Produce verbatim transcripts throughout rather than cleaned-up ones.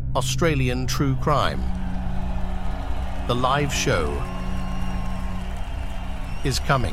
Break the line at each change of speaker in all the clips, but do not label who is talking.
Australian True Crime. The live show is coming.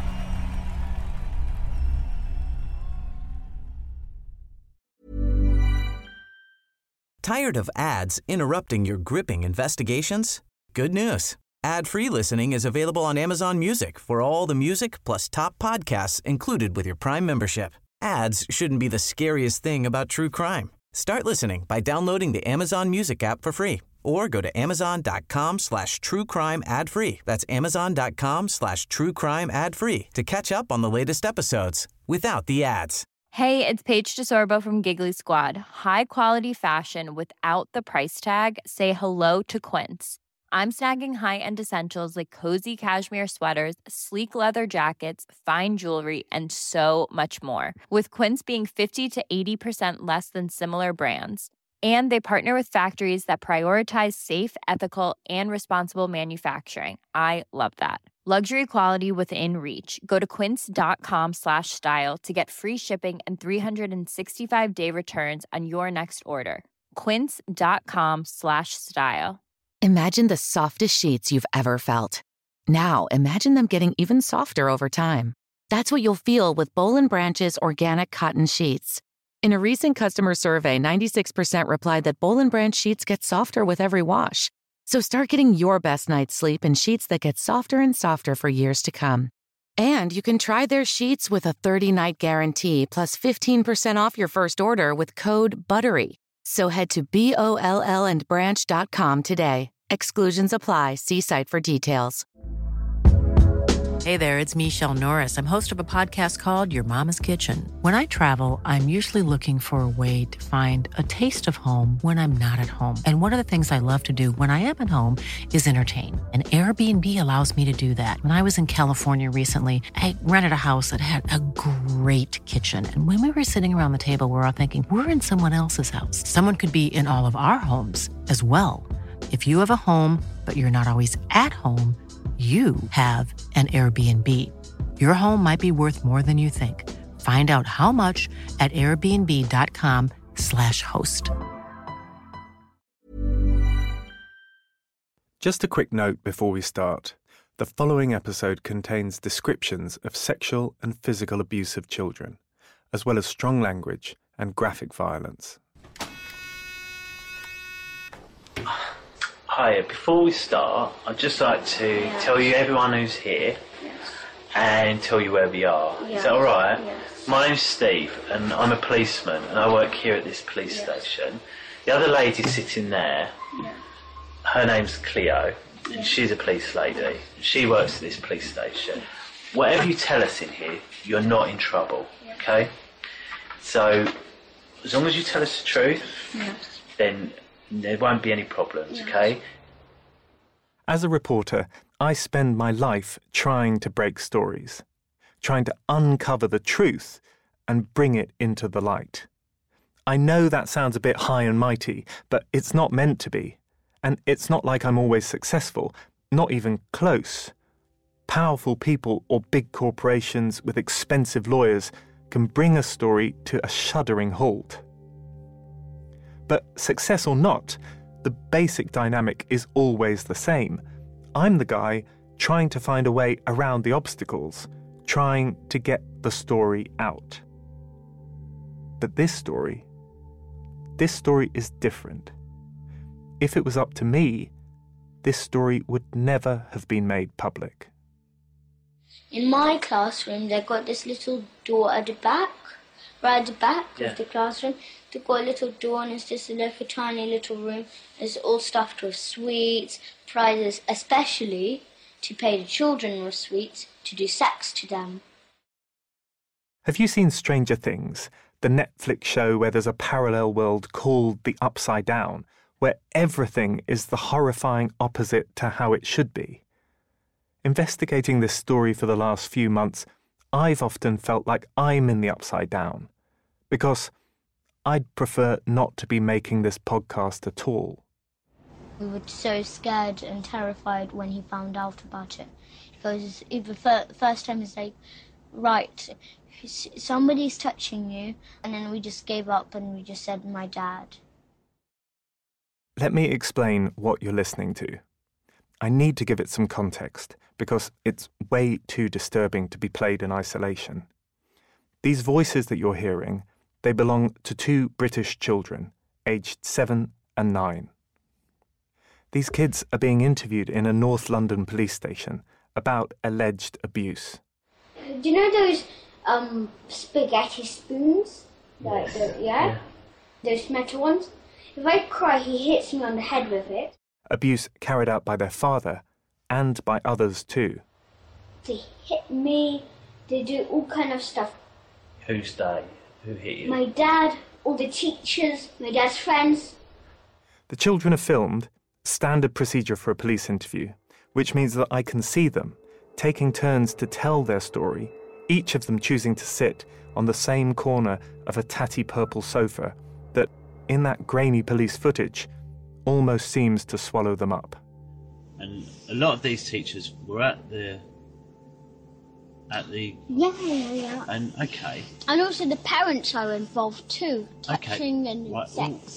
Tired of ads interrupting your gripping investigations? Good news. Ad-free listening is available on Amazon Music for all the music plus top podcasts included with your Prime membership. Ads shouldn't be the scariest thing about true crime. Start listening by downloading the Amazon Music app for free or go to amazon.com slash true crime ad free. That's amazon.com slash true crime ad free to catch up on the latest episodes without the ads.
Hey, it's Paige DeSorbo from Giggly Squad. High quality fashion without the price tag. Say hello to Quince. I'm snagging high-end essentials like cozy cashmere sweaters, sleek leather jackets, fine jewelry, and so much more. With Quince being fifty to eighty percent less than similar brands. And they partner with factories that prioritize safe, ethical, and responsible manufacturing. I love that. Luxury quality within reach. Go to quince.com slash style to get free shipping and three sixty-five day returns on your next order. Quince.com slash style.
Imagine the softest sheets you've ever felt. Now, imagine them getting even softer over time. That's what you'll feel with Boll and Branch's organic cotton sheets. In a recent customer survey, ninety-six percent replied that Boll and Branch sheets get softer with every wash. So start getting your best night's sleep in sheets that get softer and softer for years to come. And you can try their sheets with a thirty-night guarantee plus fifteen percent off your first order with code BUTTERY. So head to B O L L and branch dot com today. Exclusions apply. See site for details.
Hey there, it's Michelle Norris. I'm host of a podcast called Your Mama's Kitchen. When I travel, I'm usually looking for a way to find a taste of home when I'm not at home. And one of the things I love to do when I am at home is entertain. And Airbnb allows me to do that. When I was in California recently, I rented a house that had a great kitchen. And when we were sitting around the table, we were all thinking, we're in someone else's house. Someone could be in all of our homes as well. If you have a home, but you're not always at home, you have an Airbnb. Your home might be worth more than you think. Find out how much at airbnb.com slash host.
Just a quick note before we start. The following episode contains descriptions of sexual and physical abuse of children, as well as strong language and graphic violence.
Hi, before we start, I'd just like to yeah. tell you everyone who's here yes. and tell you where we are. Yeah. Is that alright? Yes. My name's Steve and I'm a policeman and I work here at this police yes. station. The other lady sitting there, yeah. her name's Cleo and yeah. she's a police lady. She works at this police station. Whatever you tell us in here, you're not in trouble, yeah. okay? So, as long as you tell us the truth, yes. then there won't be any problems, yes. okay?
As a reporter, I spend my life trying to break stories, trying to uncover the truth and bring it into the light. I know that sounds a bit high and mighty, but it's not meant to be. And it's not like I'm always successful, not even close. Powerful people or big corporations with expensive lawyers can bring a story to a shuddering halt. But success or not, the basic dynamic is always the same. I'm the guy trying to find a way around the obstacles, trying to get the story out. But this story, this story is different. If it was up to me, this story would never have been made public.
In my classroom, they've got this little door at the back, right at the back yeah. of the classroom. They've got a little door and it's just a little tiny little room. It's all stuffed with sweets, prizes, especially to pay the children with sweets to do sex to them.
Have you seen Stranger Things, the Netflix show where there's a parallel world called the Upside Down, where everything is the horrifying opposite to how it should be? Investigating this story for the last few months, I've often felt like I'm in the Upside Down, because I'd prefer not to be making this podcast at all.
We were so scared and terrified when he found out about it. Because the fir- first time it's like, right, somebody's touching you. And then we just gave up and we just said, my dad.
Let me explain what you're listening to. I need to give it some context because it's way too disturbing to be played in isolation. These voices that you're hearing, they belong to two British children, aged seven and nine. These kids are being interviewed in a North London police station about alleged abuse.
Do you know those um, spaghetti spoons? Like the, yeah? yeah? Those metal ones? If I cry, he hits me on the head with it.
Abuse carried out by their father and by others too.
They hit me, they do all kind of stuff.
Who's they? Who hit you?
My dad, all the teachers, my dad's friends.
The children are filmed, standard procedure for a police interview, which means that I can see them, taking turns to tell their story, each of them choosing to sit on the same corner of a tatty purple sofa that, in that grainy police footage, almost seems to swallow them up.
And a lot of these teachers were at the... At the...
Yeah, yeah, yeah.
And, okay.
And also the parents are involved too, touching
okay.
and
right.
sex.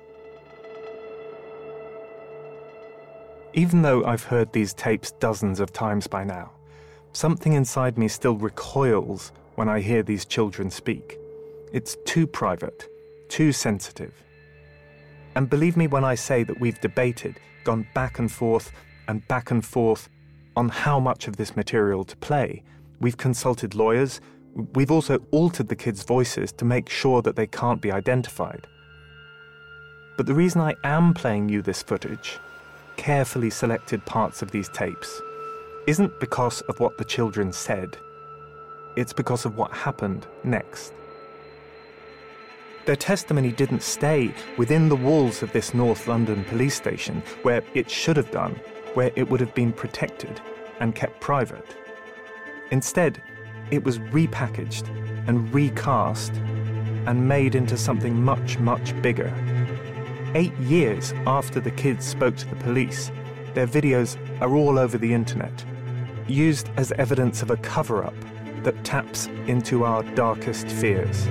Even though I've heard these tapes dozens of times by now, something inside me still recoils when I hear these children speak. It's too private, too sensitive. And believe me when I say that we've debated, gone back and forth and back and forth on how much of this material to play. We've consulted lawyers. We've also altered the kids' voices to make sure that they can't be identified. But the reason I am playing you this footage, carefully selected parts of these tapes, isn't because of what the children said. It's because of what happened next. Their testimony didn't stay within the walls of this North London police station, where it should have done, where it would have been protected and kept private. Instead, it was repackaged and recast and made into something much, much bigger. Eight years after the kids spoke to the police, their videos are all over the internet, used as evidence of a cover-up that taps into our darkest fears.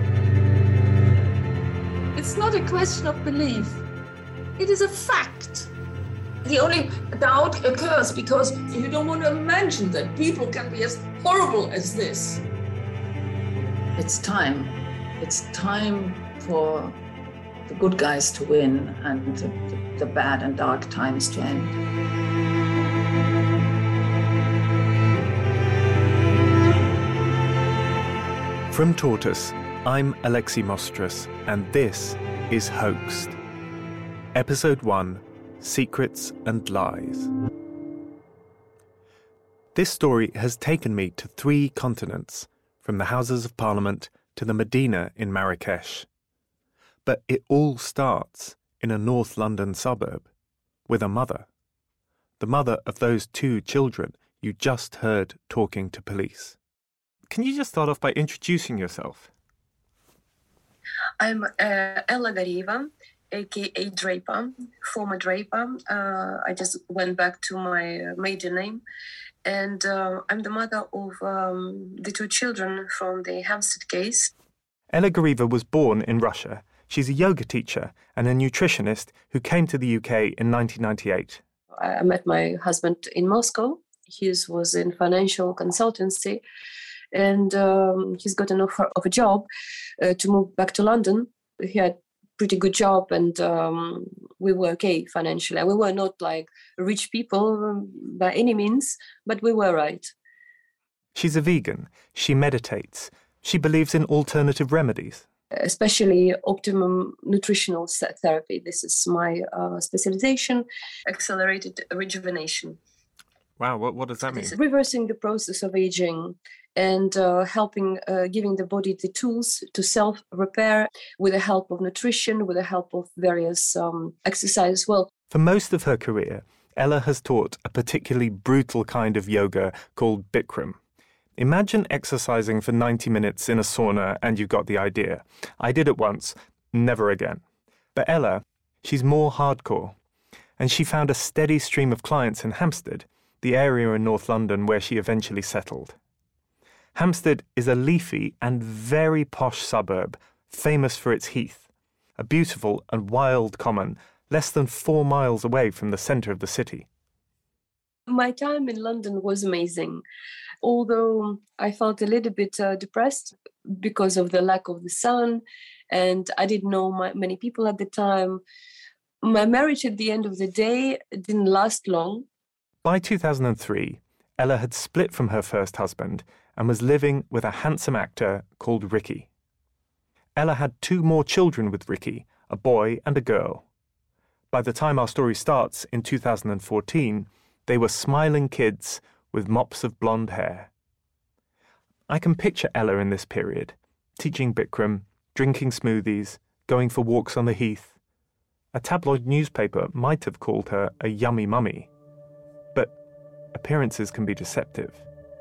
It's not a question of belief. It is a fact. The only doubt occurs because you don't want to imagine that people can be as horrible as this. It's time. It's time for the good guys to win and the, the, the bad and dark times to end.
From Tortoise, I'm Alexi Mostras, and this is Hoaxed. Episode one, Secrets and Lies. This story has taken me to three continents, from the Houses of Parliament to the Medina in Marrakesh. But it all starts in a North London suburb, with a mother. The mother of those two children you just heard talking to police. Can you just start off by introducing yourself?
I'm uh, Ella Garieva, aka Draper, former Draper. Uh, I just went back to my uh, maiden name. And uh, I'm the mother of um, the two children from the Hampstead case.
Ella Garieva was born in Russia. She's a yoga teacher and a nutritionist who came to the U K in nineteen ninety-eight.
I met my husband in Moscow. He was in financial consultancy. And um, he's got an offer of a job uh, to move back to London. He had a pretty good job and um, we were okay financially. We were not like rich people um, by any means, but we were right.
She's a vegan. She meditates. She believes in alternative remedies.
Especially optimum nutritional therapy. This is my uh, specialization, accelerated rejuvenation.
Wow, what, what does that mean?
Reversing the process of aging and uh, helping, uh, giving the body the tools to self-repair with the help of nutrition, with the help of various um, exercise as well.
For most of her career, Ella has taught a particularly brutal kind of yoga called Bikram. Imagine exercising for ninety minutes in a sauna and you've got the idea. I did it once, never again. But Ella, she's more hardcore. And she found a steady stream of clients in Hampstead, the area in North London where she eventually settled. Hampstead is a leafy and very posh suburb, famous for its heath, a beautiful and wild common less than four miles away from the centre of the city.
My time in London was amazing, although I felt a little bit uh, depressed because of the lack of the sun, and I didn't know my, many people at the time. My marriage at the end of the day didn't last long.
By two thousand three, Ella had split from her first husband and was living with a handsome actor called Ricky. Ella had two more children with Ricky, a boy and a girl. By the time our story starts in two thousand fourteen, they were smiling kids with mops of blonde hair. I can picture Ella in this period, teaching Bikram, drinking smoothies, going for walks on the heath. A tabloid newspaper might have called her a yummy mummy. But appearances can be deceptive.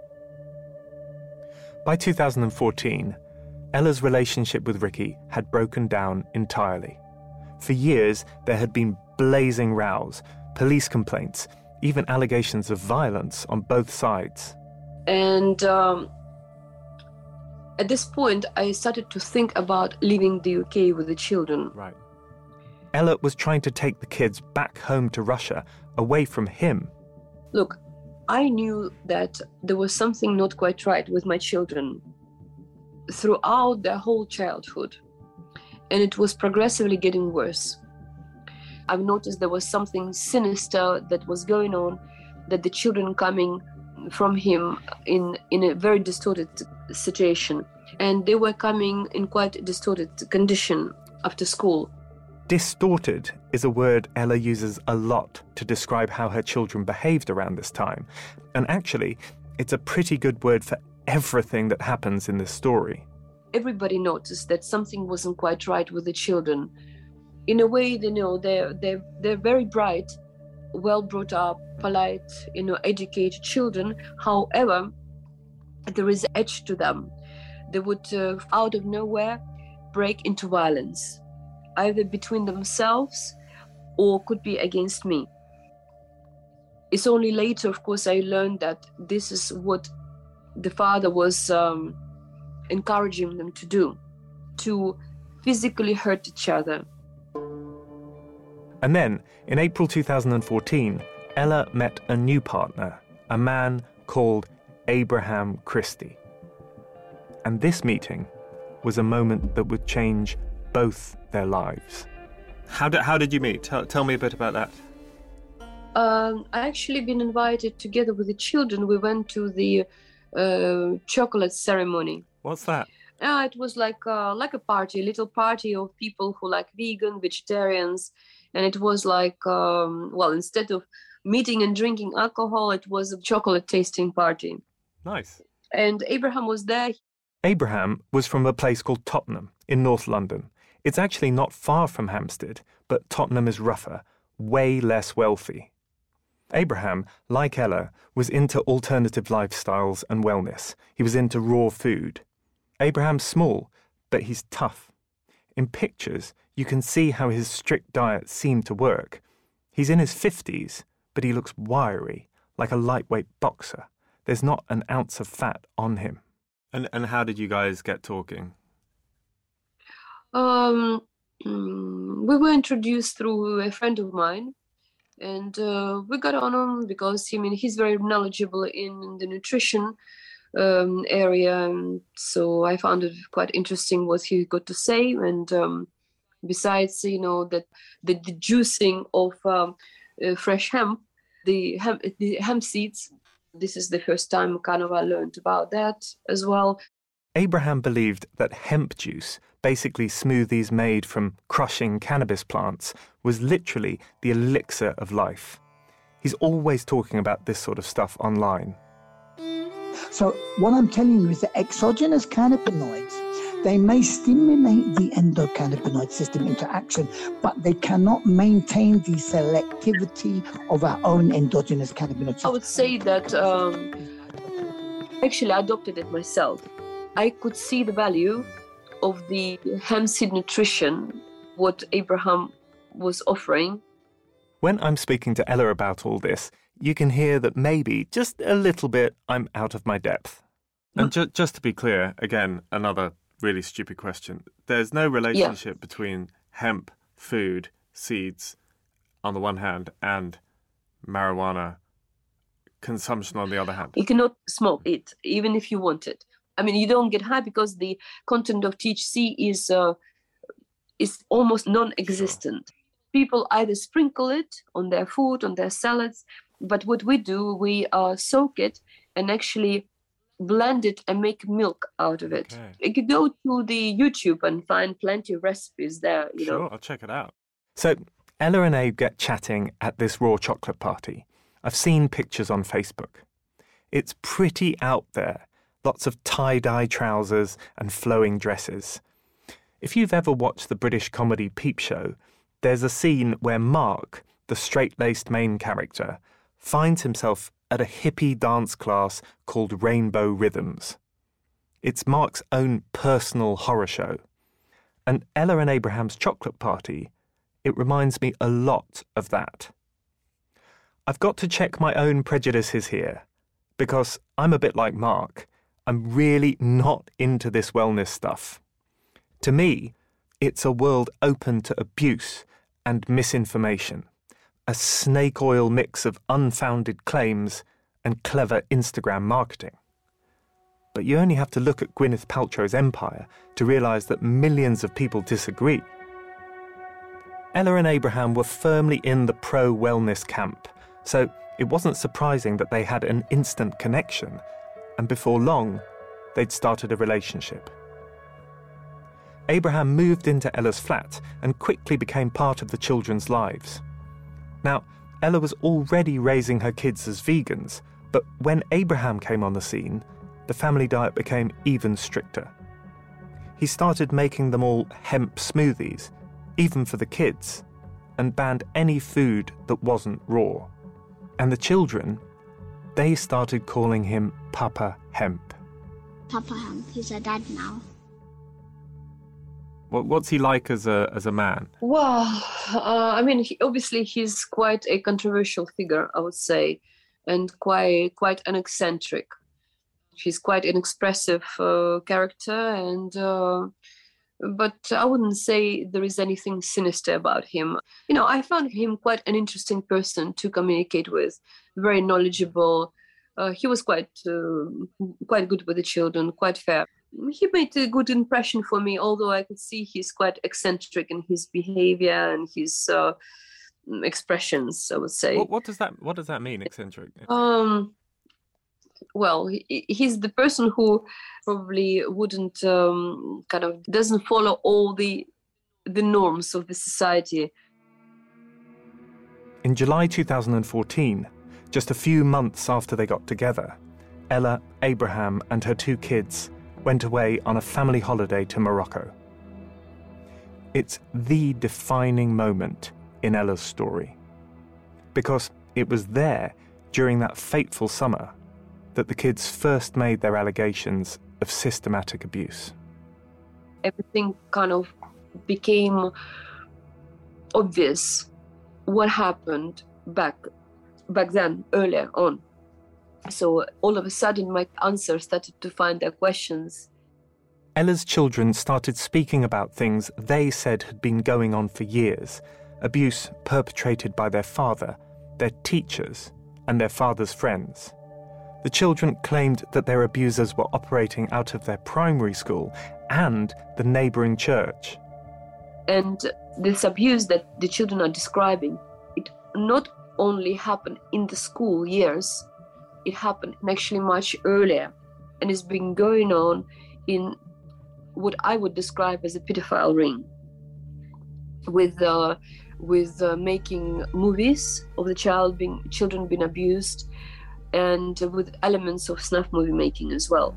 By two thousand fourteen, Ella's relationship with Ricky had broken down entirely. For years, there had been blazing rows, police complaints, even allegations of violence on both sides.
And um, at this point, I started to think about leaving the U K with the children.
Right. Ella was trying to take the kids back home to Russia, away from him.
Look, I knew that there was something not quite right with my children throughout their whole childhood, and it was progressively getting worse. I've noticed there was something sinister that was going on, that the children coming from him in, in a very distorted situation, and they were coming in quite a distorted condition after school.
Distorted is a word Ella uses a lot to describe how her children behaved around this time. And actually, it's a pretty good word for everything that happens in this story.
Everybody noticed that something wasn't quite right with the children. In a way, they know they're, they're, they're very bright, well brought up, polite, you know, educated children. However, there is an edge to them. They would, uh, out of nowhere, break into violence, either between themselves or could be against me. It's only later, of course, I learned that this is what the father was um, encouraging them to do, to physically hurt each other.
And then, in April two thousand fourteen, Ella met a new partner, a man called Abraham Christie. And this meeting was a moment that would change both their lives. How did, how did you meet? Tell, tell me a bit about that.
Um, I actually been invited together with the children. We went to the uh, chocolate ceremony.
What's that?
Uh, it was like uh, like a party, a little party of people who like vegan, vegetarians. And it was like, um, well, instead of meeting and drinking alcohol, it was a chocolate tasting party.
Nice.
And Abraham was there.
Abraham was from a place called Tottenham in North London. It's actually not far from Hampstead, but Tottenham is rougher, way less wealthy. Abraham, like Ella, was into alternative lifestyles and wellness. He was into raw food. Abraham's small, but he's tough. In pictures, you can see how his strict diet seemed to work. He's in his fifties, but he looks wiry, like a lightweight boxer. There's not an ounce of fat on him. And and how did you guys get talking?
Um, we were introduced through a friend of mine, and uh, we got on him because I mean he's very knowledgeable in the nutrition um, area, and so I found it quite interesting what he got to say. And um, besides, you know, that the, the juicing of um, uh, fresh hemp, the hemp, the hemp seeds. This is the first time kind of I learned about that as well.
Abraham believed that hemp juice, basically smoothies made from crushing cannabis plants, was literally the elixir of life. He's always talking about this sort of stuff online.
So what I'm telling you is that exogenous cannabinoids, they may stimulate the endocannabinoid system into action, but they cannot maintain the selectivity of our own endogenous cannabinoid system.
I would say that um, actually I adopted it myself. I could see the value of the hemp seed nutrition, what Abraham was offering.
When I'm speaking to Ella about all this, you can hear that maybe, just a little bit, I'm out of my depth. And ju- just to be clear, again, another really stupid question. There's no relationship yeah. between hemp, food, seeds, on the one hand and marijuana consumption on the other hand?
You cannot smoke it, even if you want it. I mean, you don't get high because the content of T H C is uh, is almost non-existent. Sure. People either sprinkle it on their food, on their salads, but what we do, we uh, soak it and actually blend it and make milk out of it. Okay. You could go to the YouTube and find plenty of recipes there. You
sure,
know.
I'll check it out. So Ella and Abe get chatting at this raw chocolate party. I've seen pictures on Facebook. It's pretty out there. Lots of tie-dye trousers and flowing dresses. If you've ever watched the British comedy Peep Show, there's a scene where Mark, the straight-laced main character, finds himself at a hippie dance class called Rainbow Rhythms. It's Mark's own personal horror show. And Ella and Abraham's chocolate party, it reminds me a lot of that. I've got to check my own prejudices here, because I'm a bit like Mark. I'm really not into this wellness stuff. To me, it's a world open to abuse and misinformation, a snake oil mix of unfounded claims and clever Instagram marketing. But you only have to look at Gwyneth Paltrow's empire to realise that millions of people disagree. Ella and Abraham were firmly in the pro-wellness camp, so it wasn't surprising that they had an instant connection, and before long, they'd started a relationship. Abraham moved into Ella's flat and quickly became part of the children's lives. Now, Ella was already raising her kids as vegans, but when Abraham came on the scene, the family diet became even stricter. He started making them all hemp smoothies, even for the kids, and banned any food that wasn't raw. And the children, they started calling him Papa Hemp.
Papa Hemp, he's a dad now.
What, what's he like as a as a man?
Well, uh, I mean, he, obviously he's quite a controversial figure, I would say, and quite quite an eccentric. He's quite an expressive uh, character, and uh, but I wouldn't say there is anything sinister about him. You know, I found him quite an interesting person to communicate with, very knowledgeable. Uh, he was quite uh, quite good with the children, quite fair. He made a good impression for me, although I could see he's quite eccentric in his behavior and his uh, expressions, I would say.
What, what does that What does that mean, eccentric?
Um. Well, he, he's the person who probably wouldn't um, kind of doesn't follow all the the norms of the society.
In July two thousand fourteen, just a few months after they got together, Ella, Abraham, and her two kids went away on a family holiday to Morocco. It's the defining moment in Ella's story, because it was there, during that fateful summer, that the kids first made their allegations of systematic abuse.
Everything kind of became obvious what happened back back then, earlier on. So all of a sudden, my answers started to find their questions.
Ella's children started speaking about things they said had been going on for years, abuse perpetrated by their father, their teachers, and their father's friends. The children claimed that their abusers were operating out of their primary school and the neighbouring church.
And this abuse that the children are describing, it not only happened in the school years, it happened actually much earlier, and it's been going on in what I would describe as a pedophile ring, with uh, with uh, making movies of the child being children being abused, and with elements of snuff movie making as well.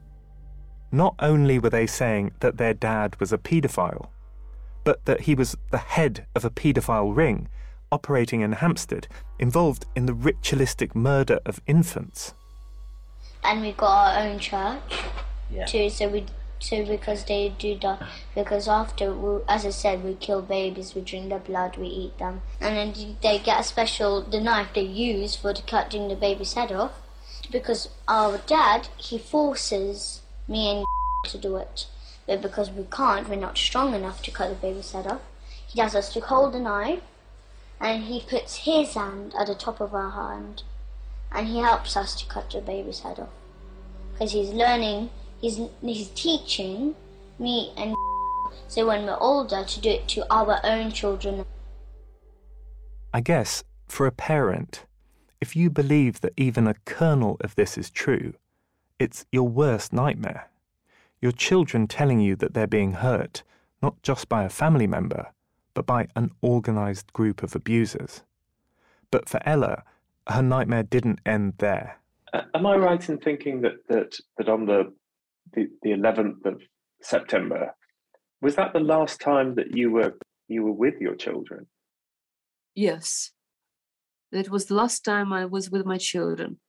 Not only were they saying that their dad was a paedophile, but that he was the head of a paedophile ring operating in Hampstead, involved in the ritualistic murder of infants.
And we got our own church
yeah.
too, so we so because they do that, because after, we, as I said, we kill babies, we drink their blood, we eat them, and then they get a special, the knife they use for cutting the baby's head off, because our dad, he forces me and to do it, but because we can't, we're not strong enough to cut the baby's head off, he asks us to hold the knife, and he puts his hand at the top of our hand, and he helps us to cut the baby's head off. Because he's learning, he's, he's teaching me and so when we're older to do it to our own children.
I guess, for a parent, if you believe that even a kernel of this is true, it's your worst nightmare. Your children telling you that they're being hurt, not just by a family member, but by an organised group of abusers. But for Ella, her nightmare didn't end there.
Uh, am I right in thinking that that, that on the, the the eleventh of September, was that the last time that you were you were with your children?
Yes. That was the last time I was with my children.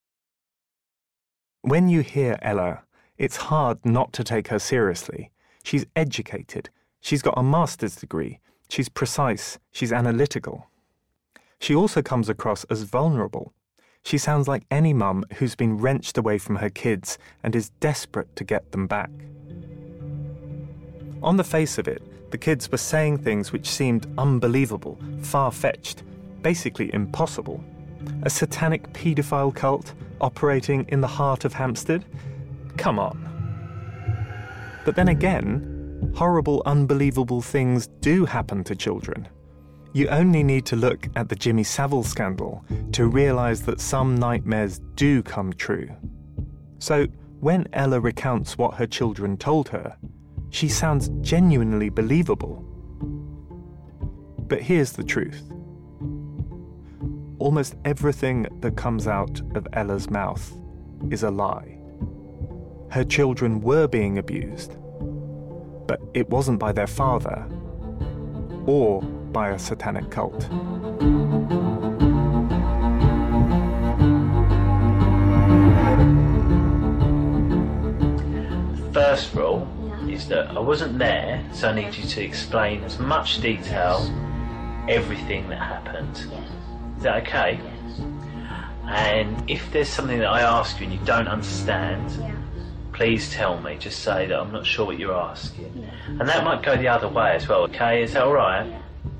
When you hear Ella, it's hard not to take her seriously. She's educated. She's got a master's degree. She's precise. She's analytical. She also comes across as vulnerable. She sounds like any mum who's been wrenched away from her kids and is desperate to get them back. On the face of it, the kids were saying things which seemed unbelievable, far-fetched, basically impossible. A satanic paedophile cult operating in the heart of Hampstead? Come on. But then again, horrible, unbelievable things do happen to children. You only need to look at the Jimmy Savile scandal to realise that some nightmares do come true. So, when Ella recounts what her children told her, she sounds genuinely believable. But here's the truth. Almost everything that comes out of Ella's mouth is a lie. Her children were being abused, but it wasn't by their father or by a satanic cult.
First rule is that I wasn't there, so I need you to explain as much detail everything that happened. Is that okay? And if there's something that I ask you and you don't understand, please tell me. Just say that I'm not sure what you're asking. And that might go the other way as well, okay? Is that all right?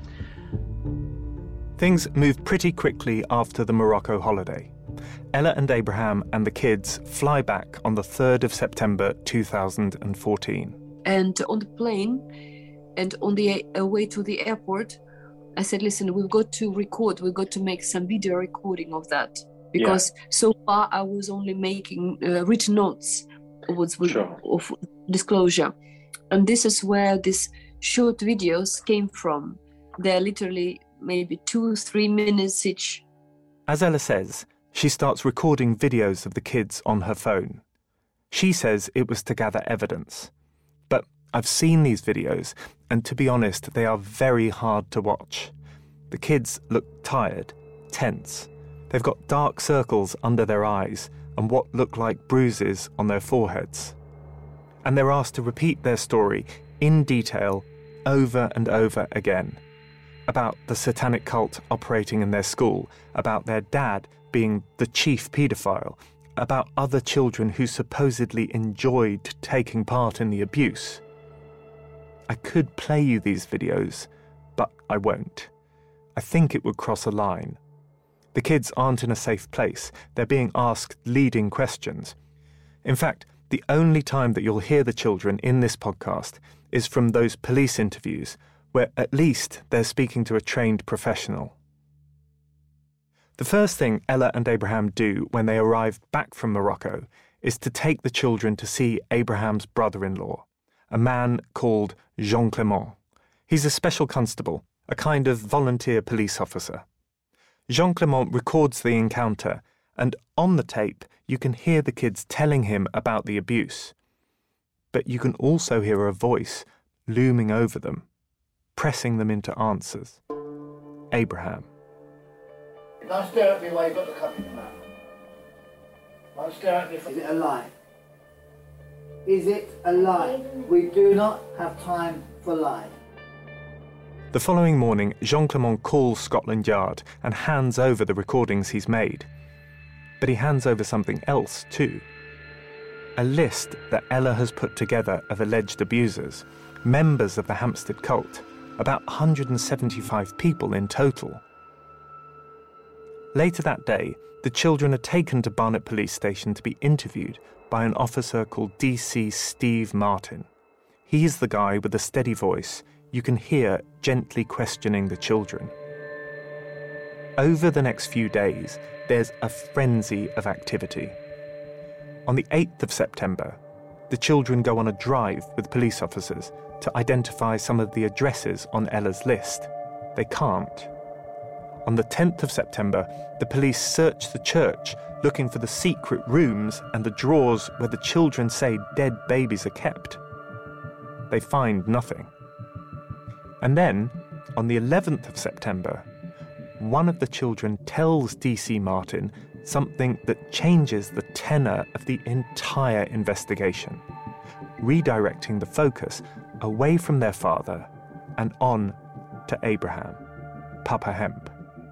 Things moved pretty quickly after the Morocco holiday. Ella and Abraham and the kids fly back on the third of September two thousand fourteen.
And on the plane and on the uh, way to the airport, I said, listen, we've got to record, we've got to make some video recording of that. Because yeah. so far I was only making uh, written notes of, sure. of disclosure. And this is where these short videos came from. They're literally maybe two, three minutes each.
As Ella says, she starts recording videos of the kids on her phone. She says it was to gather evidence. But I've seen these videos, and to be honest, they are very hard to watch. The kids look tired, tense. They've got dark circles under their eyes and what look like bruises on their foreheads. And they're asked to repeat their story in detail over and over again. About the satanic cult operating in their school, about their dad being the chief paedophile, about other children who supposedly enjoyed taking part in the abuse. I could play you these videos, but I won't. I think it would cross a line. The kids aren't in a safe place. They're being asked leading questions. In fact, the only time that you'll hear the children in this podcast is from those police interviews where at least they're speaking to a trained professional. The first thing Ella and Abraham do when they arrive back from Morocco is to take the children to see Abraham's brother-in-law, a man called Jean Clement. He's a special constable, a kind of volunteer police officer. Jean Clement records the encounter, and on the tape you can hear the kids telling him about the abuse. But you can also hear a voice looming over them, pressing them into answers. Abraham.
Don't stare at me while you've got the cup in your mouth. Don't stare at me. Is it a lie? Is it a lie? We do not have time for lies.
The following morning, Jean Clement calls Scotland Yard and hands over the recordings he's made. But he hands over something else too. A list that Ella has put together of alleged abusers, members of the Hampstead cult, about one hundred seventy-five people in total. Later that day, the children are taken to Barnet Police Station to be interviewed by an officer called D C Steve Martin. He's the guy with the steady voice you can hear gently questioning the children. Over the next few days, there's a frenzy of activity. On the eighth of September, the children go on a drive with police officers to identify some of the addresses on Ella's list. They can't. On the tenth of September, the police search the church looking for the secret rooms and the drawers where the children say dead babies are kept. They find nothing. And then, on the eleventh of September, one of the children tells D C Martin something that changes the tenor of the entire investigation, redirecting the focus away from their father and on to Abraham, Papa Hemp.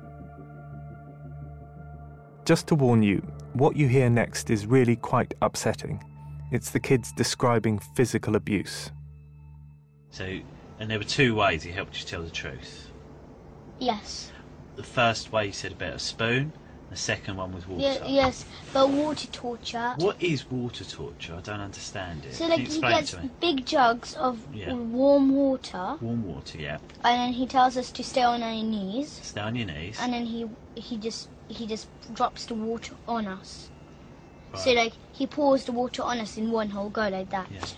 Just to warn you, what you hear next is really quite upsetting. It's the kids describing physical abuse.
So, and there were two ways he helped you tell the truth.
Yes.
The first way he said about a spoon, the second one was water.
Yeah, yes, but water torture.
What is water torture? I don't understand it.
So like
Can you
he
explain it
gets
to me?
big jugs of
Yeah.
warm water,
Warm water, yeah.
and then he tells us to stay on our knees,
Stay on your knees.
and then he he just he just drops the water on us.
Right.
So like he pours the water on us in one whole go like that.
Yeah.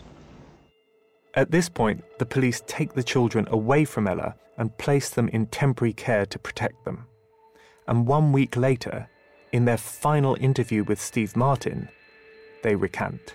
At this point, the police take the children away from Ella and place them in temporary care to protect them. And one week later, in their final interview with Steve Martin, they recant.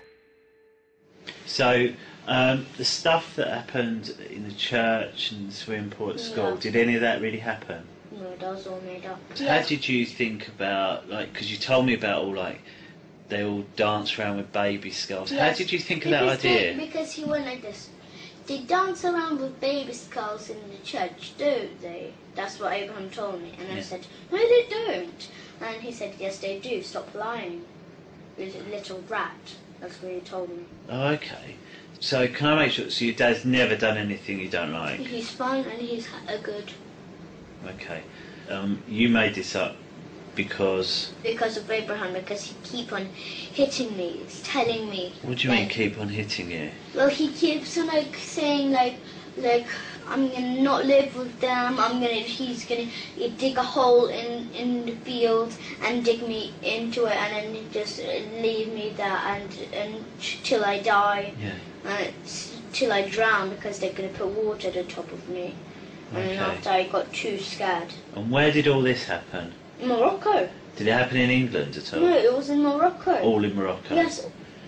So, um, the stuff that happened in the church and the swimming pool at school,
Yeah.
did any of that really happen?
No, that was all made up.
So how did you think about, like, because you told me about all, like, they all dance around with baby skulls. How
Yes,
did you think of
because
that idea?
They, because he went like this. They dance around with baby skulls in the church, don't they? That's what Abraham told me. And I
Yeah.
said, no, they don't. And he said, yes, they do. Stop lying. You're a little rat. That's what he told me.
Oh, okay. So can I make sure, so your dad's never done anything you don't like?
He's fine and he's a good.
Okay. Um, you made this up because...
Because of Abraham, because he keep on hitting me. He's telling me.
What do you mean
like-
keep on hitting you?
Well, he keeps on like saying like, like I'm gonna not live with them. I'm gonna. He's gonna he'd dig a hole in in the field and dig me into it, and then just leave me there and and till I die.
Yeah.
Uh, till I drown because they're gonna put water at the top of me. And then
Okay.
after I got too scared.
And where did all this happen?
Morocco.
Did it happen in England at all?
No, it was in Morocco.
All in Morocco?
Yes.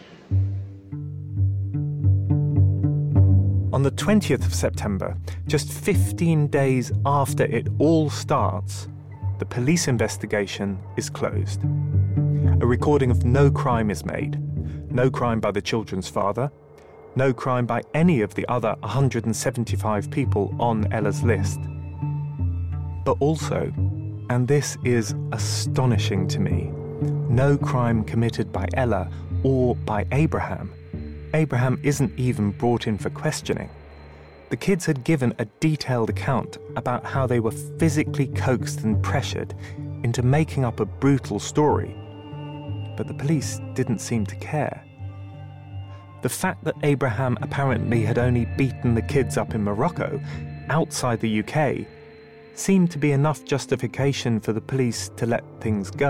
On the twentieth of September, just fifteen days after it all starts, the police investigation is closed. A recording of no crime is made. No crime by the children's father. No crime by any of the other one hundred seventy-five people on Ella's list. But also, and this is astonishing to me, no crime committed by Ella or by Abraham. Abraham isn't even brought in for questioning. The kids had given a detailed account about how they were physically coaxed and pressured into making up a brutal story. But the police didn't seem to care. The fact that Abraham apparently had only beaten the kids up in Morocco, outside the U K, seemed to be enough justification for the police to let things go.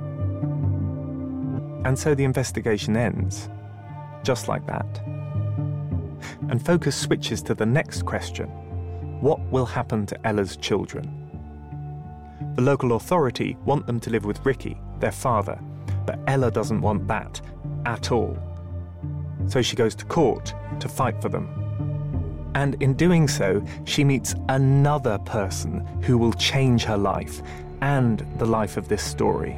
And so the investigation ends, just like that. And focus switches to the next question: what will happen to Ella's children? The local authority want them to live with Ricky, their father, but Ella doesn't want that at all. So she goes to court to fight for them. And in doing so, she meets another person who will change her life and the life of this story.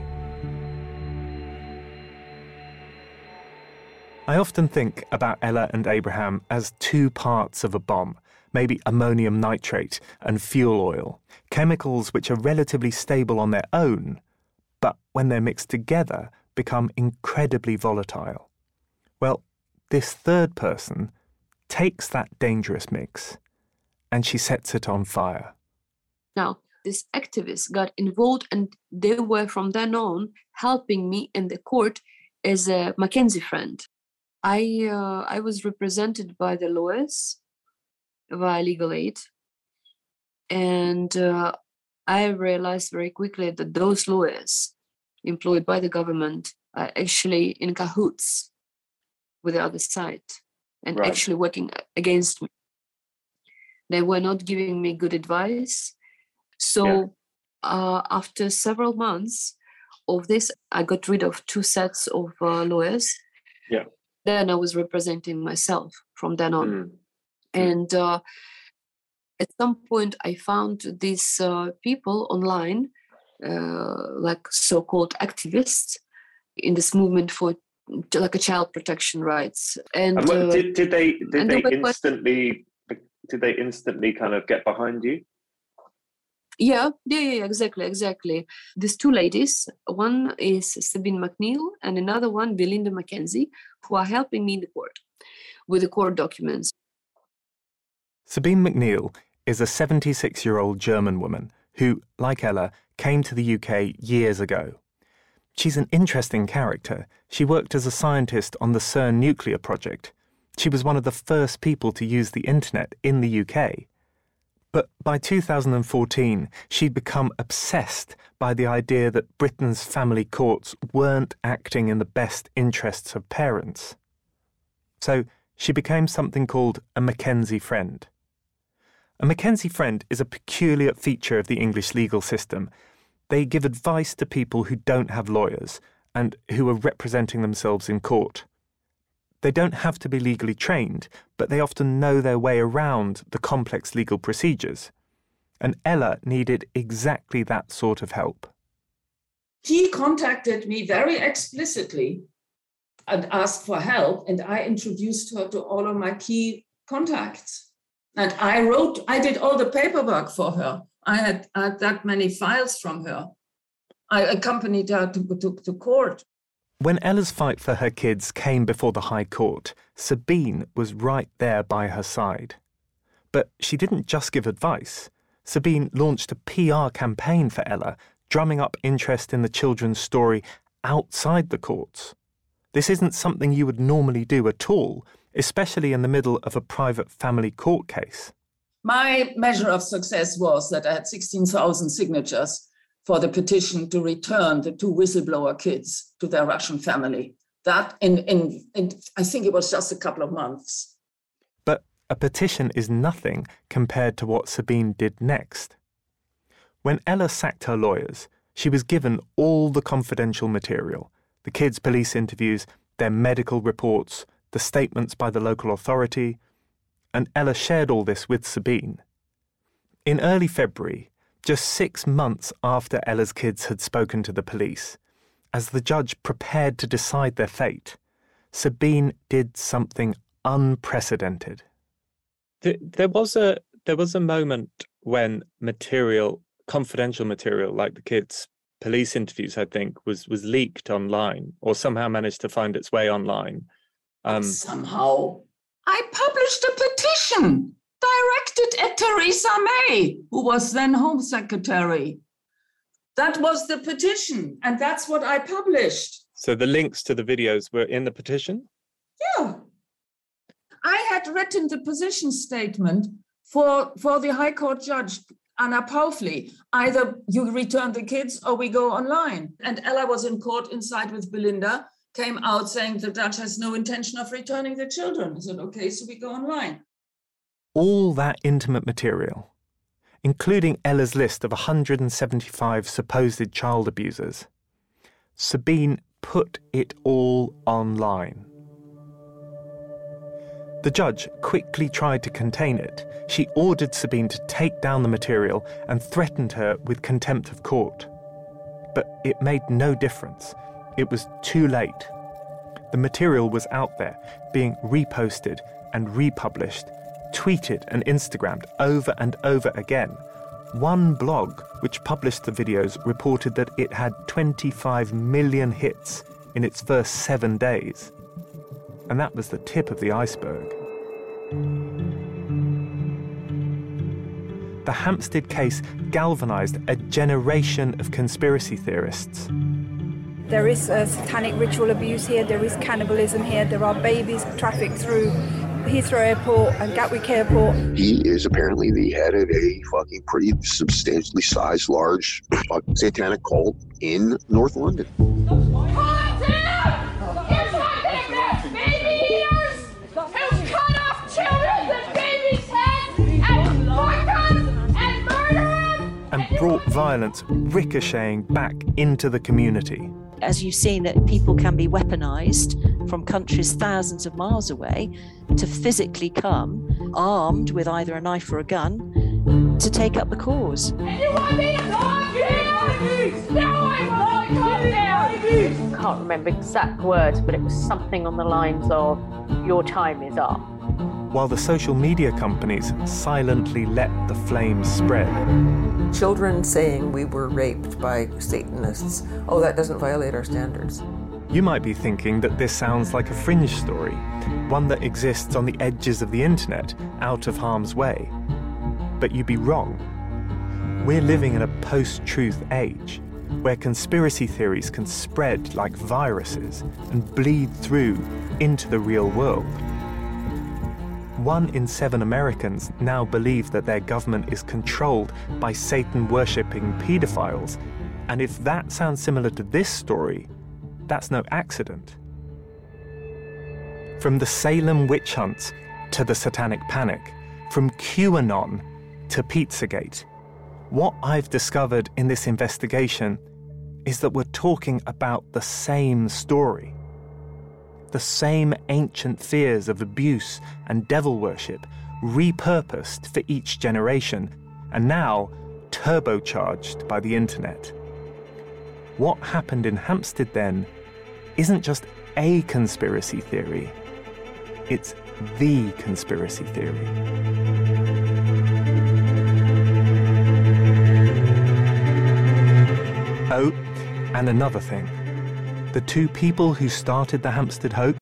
I often think about Ella and Abraham as two parts of a bomb, maybe ammonium nitrate and fuel oil, chemicals which are relatively stable on their own, but when they're mixed together, become incredibly volatile. Well, this third person takes that dangerous mix and she sets it on fire.
Now, these activists got involved, and they were from then on helping me in the court as a Mackenzie friend. I uh, I was represented by the lawyers via legal aid, and uh, I realized very quickly that those lawyers employed by the government are actually in cahoots with the other side and
Right.
actually working against me. They were not giving me good advice. So
Yeah.
uh, after several months of this, I got rid of two sets of uh, lawyers.
Yeah.
Then I was representing myself from then on.
Mm.
And uh, at some point, I found these uh, people online, uh, like so-called activists in this movement for like a child protection rights. And,
And what,
uh,
did, did they did
and
they
they were-
instantly did they instantly kind of get behind you?
Yeah, yeah, yeah, exactly, exactly. These two ladies, one is Sabine McNeil and another one, Belinda Mackenzie, who are helping me in the court with the court documents.
Sabine McNeil is a seventy-six-year-old German woman who, like Ella, came to the U K years ago. She's an interesting character. She worked as a scientist on the CERN nuclear project. She was one of the first people to use the internet in the U K. But by two thousand fourteen, she'd become obsessed by the idea that Britain's family courts weren't acting in the best interests of parents. So she became something called a Mackenzie friend. A Mackenzie friend is a peculiar feature of the English legal system. They give advice to people who don't have lawyers and who are representing themselves in court. They don't have to be legally trained, but they often know their way around the complex legal procedures. And Ella needed exactly that sort of help.
He contacted me very explicitly and asked for help, and I introduced her to all of my key contacts. And I wrote, I did all the paperwork for her. I had, I had that many files from her. I accompanied her to, to, to court.
When Ella's fight for her kids came before the High Court, Sabine was right there by her side. But she didn't just give advice. Sabine launched a P R campaign for Ella, drumming up interest in the children's story outside the courts. This isn't something you would normally do at all, especially in the middle of a private family court case.
My measure of success was that I had sixteen thousand signatures for the petition to return the two whistleblower kids to their Russian family. That, in, in, in I think it was just a couple of months.
But a petition is nothing compared to what Sabine did next. When Ella sacked her lawyers, she was given all the confidential material, the kids' police interviews, their medical reports, the statements by the local authority, and Ella shared all this with Sabine. In early February, just six months after Ella's kids had spoken to the police, as the judge prepared to decide their fate, Sabine did something unprecedented.
There was a there was a moment when material, confidential material, like the kids' police interviews, I think, was was leaked online or somehow managed to find its way online. Um,
Somehow. I published a petition directed at Theresa May, who was then Home Secretary. That was the petition, and that's what I published.
So the links to the videos were in the petition?
Yeah. I had written the position statement for, for the High Court judge, Anna Paufli. Either you return the kids or we go online. And Ella was in court inside with Belinda, came out saying the judge has no intention of returning the children. I said, okay, so we go online.
All that intimate material, including Ella's list of one hundred seventy-five supposed child abusers, Sabine put it all online. The judge quickly tried to contain it. She ordered Sabine to take down the material and threatened her with contempt of court. But it made no difference. It was too late. The material was out there, being reposted and republished, tweeted and Instagrammed over and over again. One blog, which published the videos, reported that it had twenty-five million hits in its first seven days. And that was the tip of the iceberg. the Hampstead case galvanised a generation of conspiracy theorists.
There is uh, satanic ritual abuse here, there is cannibalism here, there are babies trafficked through Heathrow Airport and Gatwick Airport.
He is apparently the head of a fucking pretty substantially sized, large fucking satanic cult in North London.
And brought violence ricocheting back into the community.
As you've seen, that people can be weaponised from countries thousands of miles away to physically come armed with either a knife or a gun to take up the cause.
You want me to come here? No, I won't come here!
I can't remember exact words, but it was something on the lines of, your time is up.
While the social media companies silently let the flames spread.
Children saying we were raped by Satanists. Oh, that doesn't violate our standards.
You might be thinking that this sounds like a fringe story, one that exists on the edges of the internet, out of harm's way. But you'd be wrong. We're living in a post-truth age, where conspiracy theories can spread like viruses and bleed through into the real world. One in seven Americans now believe that their government is controlled by Satan-worshipping paedophiles, and if that sounds similar to this story, that's no accident. From the Salem witch hunts to the Satanic Panic, from QAnon to Pizzagate, what I've discovered in this investigation is that we're talking about the same story. The same ancient fears of abuse and devil worship, repurposed for each generation, and now turbocharged by the internet. What happened in Hampstead then isn't just a conspiracy theory, it's the conspiracy theory. Oh, and another thing. The two people who started the Hampstead hoax.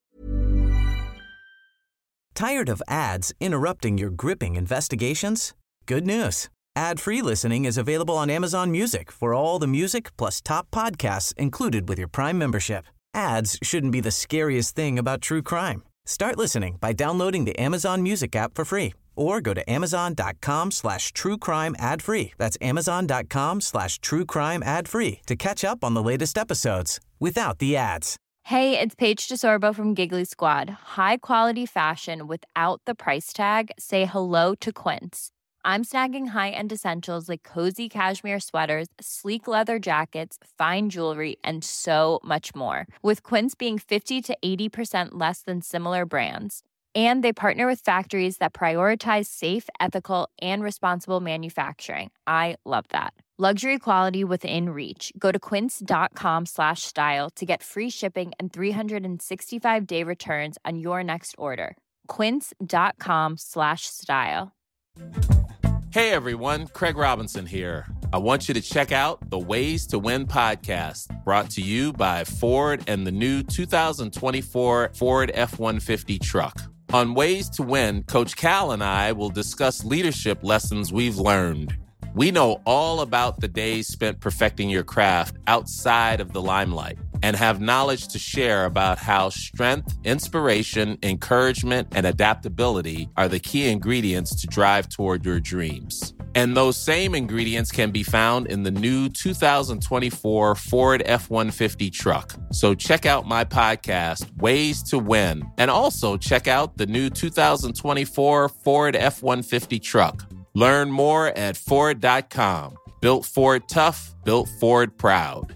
Tired of ads interrupting your gripping investigations? Good news. Ad-free listening is available on Amazon Music for all the music plus top podcasts included with your Prime membership. Ads shouldn't be the scariest thing about true crime. Start listening by downloading the Amazon Music app for free or go to amazon.com slash true crime ad free. That's amazon.com slash true crime ad free to catch up on the latest episodes without the ads.
Hey, it's Paige DeSorbo from Giggly Squad. High quality fashion without the price tag. Say hello to Quince. I'm snagging high-end essentials like cozy cashmere sweaters, sleek leather jackets, fine jewelry, and so much more. With Quince being fifty to eighty percent less than similar brands. And they partner with factories that prioritize safe, ethical, and responsible manufacturing. I love that. Luxury quality within reach. Go to quince.com slash style to get free shipping and three sixty-five day returns on your next order. Quince.com slash style.
Hey everyone, Craig Robinson here. I want you to check out the Ways to Win podcast, brought to you by Ford and the new two thousand twenty-four Ford F one fifty truck. On Ways to Win, Coach Cal and I will discuss leadership lessons we've learned. We know all about the days spent perfecting your craft outside of the limelight and have knowledge to share about how strength, inspiration, encouragement, and adaptability are the key ingredients to drive toward your dreams. And those same ingredients can be found in the new two thousand twenty-four Ford F one fifty truck. So check out my podcast, Ways to Win, and also check out the new two thousand twenty-four Ford F one fifty truck. Learn more at Ford dot com. Built Ford tough, built Ford proud.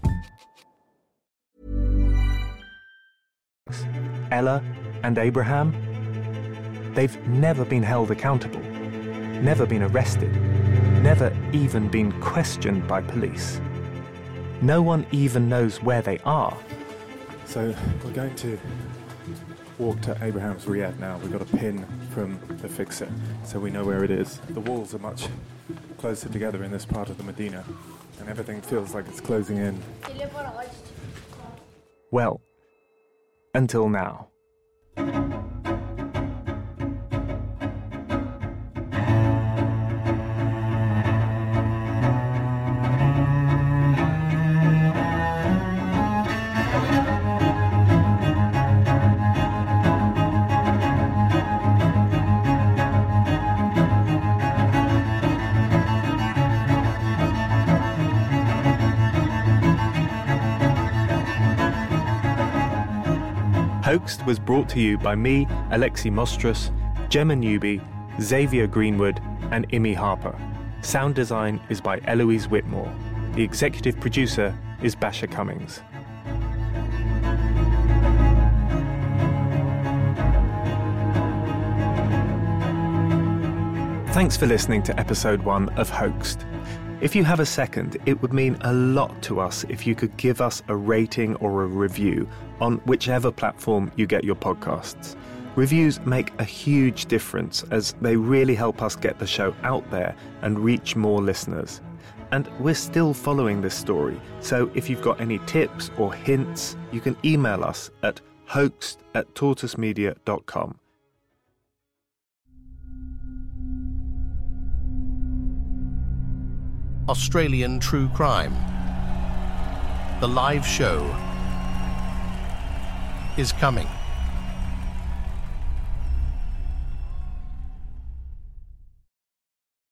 Ella and Abraham, they've never been held accountable, never been arrested, never even been questioned by police. No one even knows where they are. So we're going to walk to Abraham's riad now. We've got a pin from the fixer, so we know where it is. The walls are much closer together in this part of the Medina, and everything feels like it's closing in. Well, until now. Hoaxed was brought to you by me, Alexi Mostras, Gemma Newby, Xavier Greenwood, and Imi Harper. Sound design is by Eloise Whitmore. The executive producer is Basha Cummings. Thanks for listening to episode one of Hoaxed. If you have a second, it would mean a lot to us if you could give us a rating or a review on whichever platform you get your podcasts. Reviews make a huge difference as they really help us get the show out there and reach more listeners. And we're still following this story, so if you've got any tips or hints, you can email us at hoaxed at tortoisemedia dot com.
Australian True Crime. The live show is coming.